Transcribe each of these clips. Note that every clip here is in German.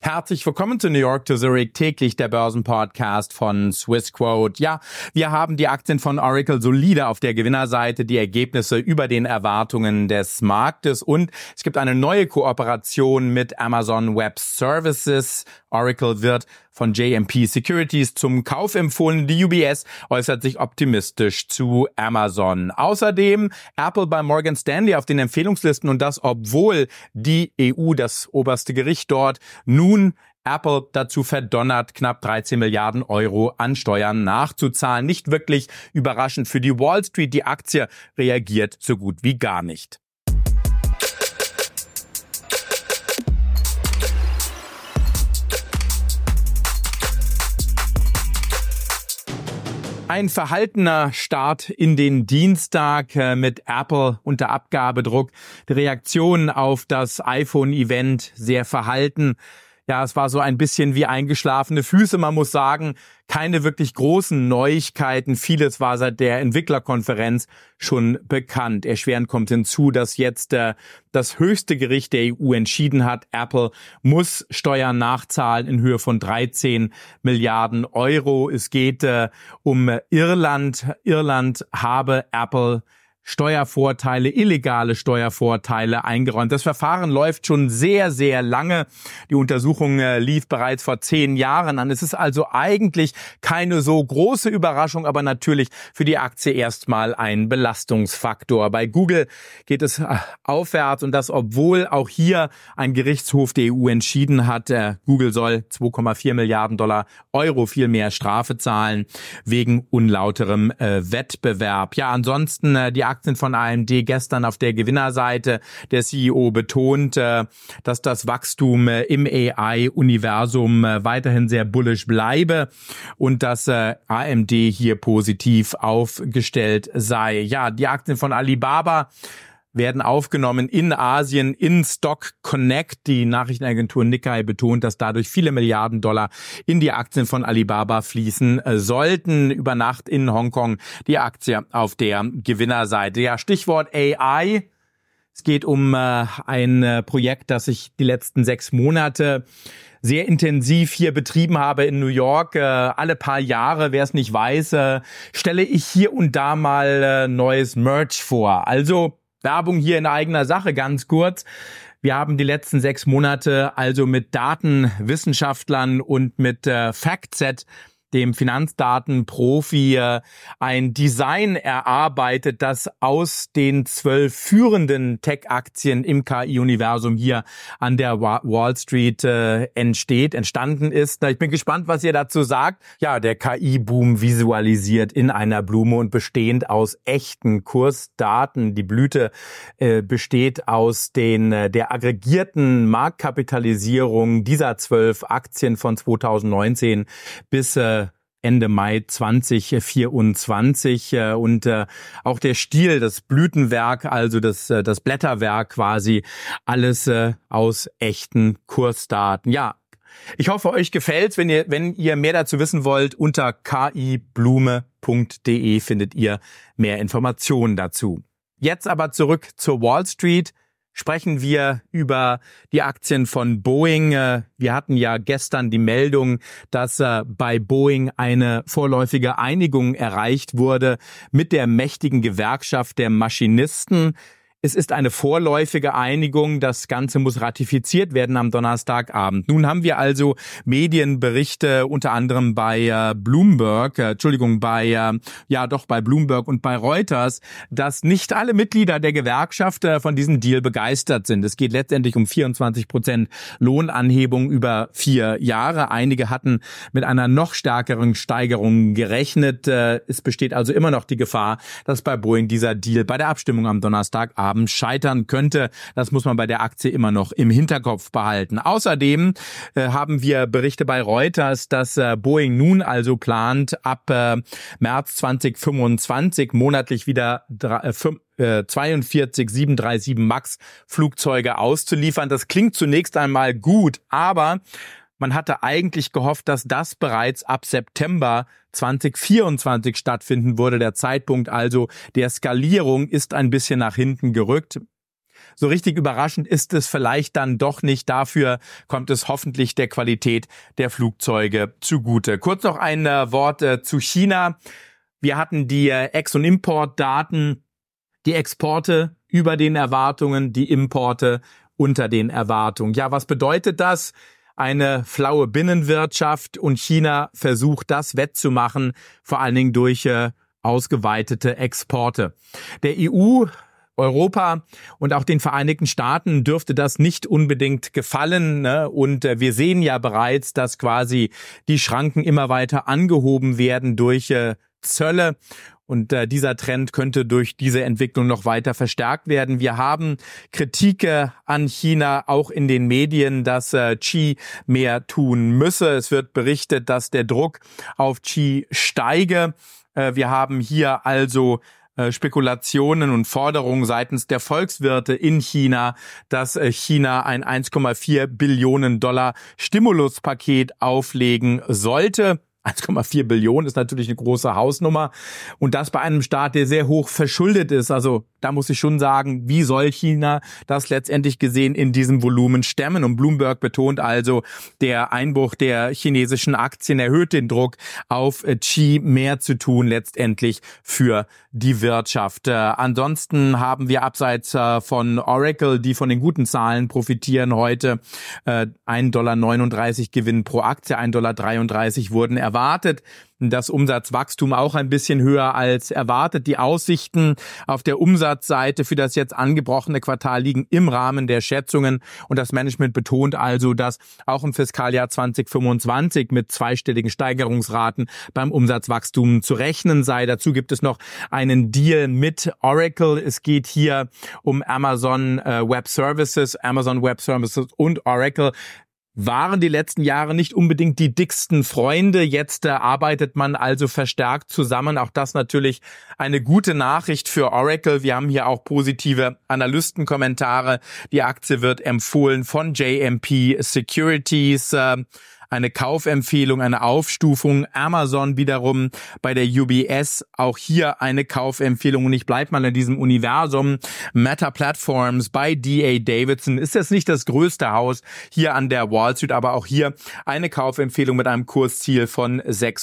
Herzlich willkommen zu New York to Zurich, täglich der Börsenpodcast von Swissquote. Ja, wir haben die Aktien von Oracle solide auf der Gewinnerseite, die Ergebnisse über den Erwartungen des Marktes und es gibt eine neue Kooperation mit Amazon Web Services. Oracle wird von JMP Securities zum Kauf empfohlen. Die UBS äußert sich optimistisch zu Amazon. Außerdem Apple bei Morgan Stanley auf den Empfehlungslisten und das, obwohl die EU, das oberste Gericht dort, nun Apple dazu verdonnert, knapp 13 Milliarden Euro an Steuern nachzuzahlen. Nicht wirklich überraschend für die Wall Street. Die Aktie reagiert so gut wie gar nicht. Ein verhaltener Start in den Dienstag mit Apple unter Abgabedruck. Die Reaktion auf das iPhone-Event sehr verhalten. Ja, es war so ein bisschen wie eingeschlafene Füße. Man muss sagen, keine wirklich großen Neuigkeiten. Vieles war seit der Entwicklerkonferenz schon bekannt. Erschwerend kommt hinzu, dass jetzt das höchste Gericht der EU entschieden hat, Apple muss Steuern nachzahlen in Höhe von 13 Milliarden Euro. Es geht um Irland. Irland habe Apple Steuervorteile, illegale Steuervorteile eingeräumt. Das Verfahren läuft schon sehr, sehr lange. Die Untersuchung lief bereits vor 10 Jahren an. Es ist also eigentlich keine so große Überraschung, aber natürlich für die Aktie erstmal ein Belastungsfaktor. Bei Google geht es aufwärts und das, obwohl auch hier ein Gerichtshof der EU entschieden hat, Google soll 2,4 Milliarden Euro viel mehr Strafe zahlen wegen unlauterem Wettbewerb. Ja, ansonsten die Aktien von AMD gestern auf der Gewinnerseite. Der CEO betont, dass das Wachstum im AI-Universum weiterhin sehr bullish bleibe und dass AMD hier positiv aufgestellt sei. Ja, die Aktien von Alibaba werden aufgenommen in Asien in Stock Connect. Die Nachrichtenagentur Nikkei betont, dass dadurch viele Milliarden Dollar in die Aktien von Alibaba fließen sollten. Über Nacht in Hongkong die Aktie auf der Gewinnerseite. Ja, Stichwort AI. Es geht um ein Projekt, das ich die letzten 6 Monate sehr intensiv hier betrieben habe in New York. Alle paar Jahre, wer es nicht weiß, stelle ich hier und da mal neues Merch vor. Also Werbung hier in eigener Sache, ganz kurz. Wir haben die letzten 6 Monate also mit Datenwissenschaftlern und mit FactSet, dem Finanzdatenprofi, ein Design erarbeitet, das aus den 12 führenden Tech-Aktien im KI-Universum hier an der Wall Street entstanden ist. Ich bin gespannt, was ihr dazu sagt. Ja, der KI-Boom visualisiert in einer Blume und bestehend aus echten Kursdaten. Die Blüte besteht aus der aggregierten Marktkapitalisierung dieser 12 Aktien von 2019 bis Ende Mai 2024 und auch der Stiel, das Blütenwerk, also das Blätterwerk quasi, alles aus echten Kursdaten. Ja, ich hoffe, euch gefällt's. Wenn ihr mehr dazu wissen wollt, unter kiblume.de findet ihr mehr Informationen dazu. Jetzt aber zurück zur Wall Street. Sprechen wir über die Aktien von Boeing. Wir hatten ja gestern die Meldung, dass bei Boeing eine vorläufige Einigung erreicht wurde mit der mächtigen Gewerkschaft der Maschinisten. Es ist eine vorläufige Einigung. Das Ganze muss ratifiziert werden am Donnerstagabend. Nun haben wir also Medienberichte unter anderem bei Bloomberg und bei Reuters, dass nicht alle Mitglieder der Gewerkschaft von diesem Deal begeistert sind. Es geht letztendlich um 24% Lohnanhebung über 4 Jahre. Einige hatten mit einer noch stärkeren Steigerung gerechnet. Es besteht also immer noch die Gefahr, dass bei Boeing dieser Deal bei der Abstimmung am Donnerstagabend scheitern könnte. Das muss man bei der Aktie immer noch im Hinterkopf behalten. Außerdem haben wir Berichte bei Reuters, dass Boeing nun also plant, ab März 2025 monatlich wieder 42 737 MAX Flugzeuge auszuliefern. Das klingt zunächst einmal gut, aber man hatte eigentlich gehofft, dass das bereits ab September 2024 stattfinden würde. Der Zeitpunkt also der Skalierung ist ein bisschen nach hinten gerückt. so richtig überraschend ist es vielleicht dann doch nicht. Dafür kommt es hoffentlich der Qualität der Flugzeuge zugute. Kurz noch ein Wort zu China. Wir hatten die Ex- und Importdaten, die Exporte über den Erwartungen, die Importe unter den Erwartungen. Ja, was bedeutet das? Eine flaue Binnenwirtschaft und China versucht das wettzumachen, vor allen Dingen durch ausgeweitete Exporte. Der EU, Europa und auch den Vereinigten Staaten dürfte das nicht unbedingt gefallen, ne? Und wir sehen ja bereits, dass quasi die Schranken immer weiter angehoben werden durch Zölle. Und dieser Trend könnte durch diese Entwicklung noch weiter verstärkt werden. Wir haben Kritik an China auch in den Medien, dass Xi mehr tun müsse. Es wird berichtet, dass der Druck auf Xi steige. Wir haben hier also Spekulationen und Forderungen seitens der Volkswirte in China, dass China ein 1,4 Billionen Dollar Stimuluspaket auflegen sollte. 1,4 Billionen ist natürlich eine große Hausnummer und das bei einem Staat, der sehr hoch verschuldet ist. Also da muss ich schon sagen, wie soll China das letztendlich gesehen in diesem Volumen stemmen? Und Bloomberg betont also, der Einbruch der chinesischen Aktien erhöht den Druck auf Xi, mehr zu tun letztendlich für die Wirtschaft. Ansonsten haben wir abseits von Oracle, die von den guten Zahlen profitieren, heute 1,39 Dollar Gewinn pro Aktie, 1,33 Dollar wurden erwartet. Das Umsatzwachstum auch ein bisschen höher als erwartet. Die Aussichten auf der Umsatzseite für das jetzt angebrochene Quartal liegen im Rahmen der Schätzungen und das Management betont also, dass auch im Fiskaljahr 2025 mit zweistelligen Steigerungsraten beim Umsatzwachstum zu rechnen sei. Dazu gibt es noch einen Deal mit Oracle. Es geht hier um Amazon Web Services und Oracle. Waren die letzten Jahre nicht unbedingt die dicksten Freunde. Jetzt arbeitet man also verstärkt zusammen. Auch das natürlich eine gute Nachricht für Oracle. Wir haben hier auch positive Analystenkommentare. Die Aktie wird empfohlen von JMP Securities. Eine Kaufempfehlung, eine Aufstufung. Amazon wiederum bei der UBS, auch hier eine Kaufempfehlung. Und ich bleibe mal in diesem Universum. Meta Platforms bei D.A. Davidson ist jetzt nicht das größte Haus hier an der Wall Street, aber auch hier eine Kaufempfehlung mit einem Kursziel von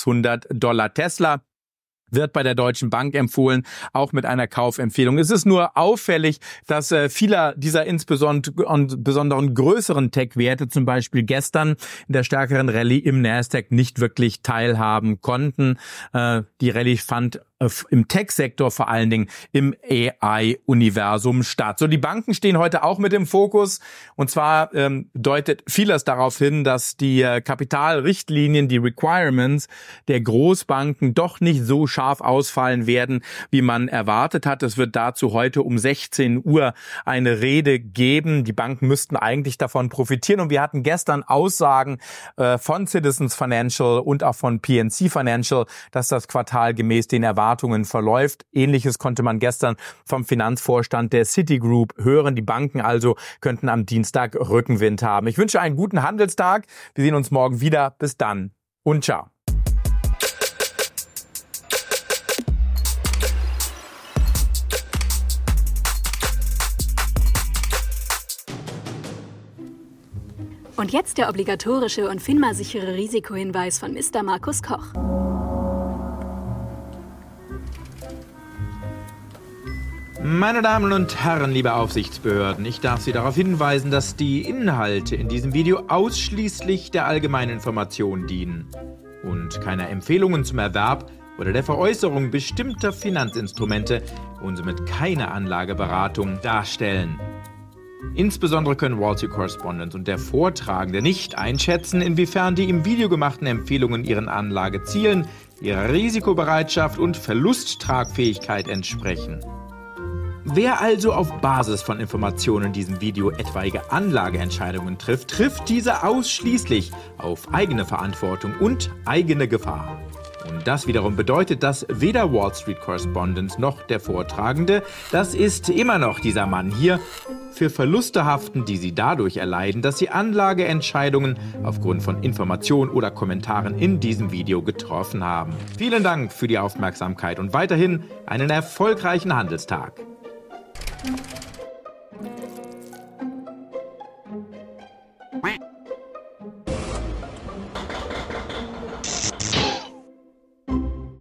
$600. Tesla wird bei der Deutschen Bank empfohlen, auch mit einer Kaufempfehlung. Es ist nur auffällig, dass viele dieser insbesonderen größeren Tech-Werte zum Beispiel gestern in der stärkeren Rallye im Nasdaq nicht wirklich teilhaben konnten. Die Rallye fand im Tech-Sektor vor allen Dingen im AI-Universum statt. So, die Banken stehen heute auch mit im Fokus und zwar deutet vieles darauf hin, dass die Kapitalrichtlinien, die Requirements der Großbanken doch nicht so scharf ausfallen werden, wie man erwartet hat. Es wird dazu heute um 16 Uhr eine Rede geben. Die Banken müssten eigentlich davon profitieren und wir hatten gestern Aussagen von Citizens Financial und auch von PNC Financial, dass das Quartal gemäß den Erwartungen verläuft. Ähnliches konnte man gestern vom Finanzvorstand der Citigroup hören. Die Banken also könnten am Dienstag Rückenwind haben. Ich wünsche einen guten Handelstag. Wir sehen uns morgen wieder. Bis dann und ciao. Und jetzt der obligatorische und FINMA-sichere Risikohinweis von Mr. Markus Koch. Meine Damen und Herren, liebe Aufsichtsbehörden, ich darf Sie darauf hinweisen, dass die Inhalte in diesem Video ausschließlich der allgemeinen Information dienen und keine Empfehlungen zum Erwerb oder der Veräußerung bestimmter Finanzinstrumente und somit keine Anlageberatung darstellen. Insbesondere können Wall Street Correspondent und der Vortragende nicht einschätzen, inwiefern die im Video gemachten Empfehlungen ihren Anlagezielen, ihrer Risikobereitschaft und Verlusttragfähigkeit entsprechen. Wer also auf Basis von Informationen in diesem Video etwaige Anlageentscheidungen trifft, trifft diese ausschließlich auf eigene Verantwortung und eigene Gefahr. Und das wiederum bedeutet, dass weder Wall Street Correspondent noch der Vortragende, das ist immer noch dieser Mann hier, für Verluste haften, die sie dadurch erleiden, dass sie Anlageentscheidungen aufgrund von Informationen oder Kommentaren in diesem Video getroffen haben. Vielen Dank für die Aufmerksamkeit und weiterhin einen erfolgreichen Handelstag.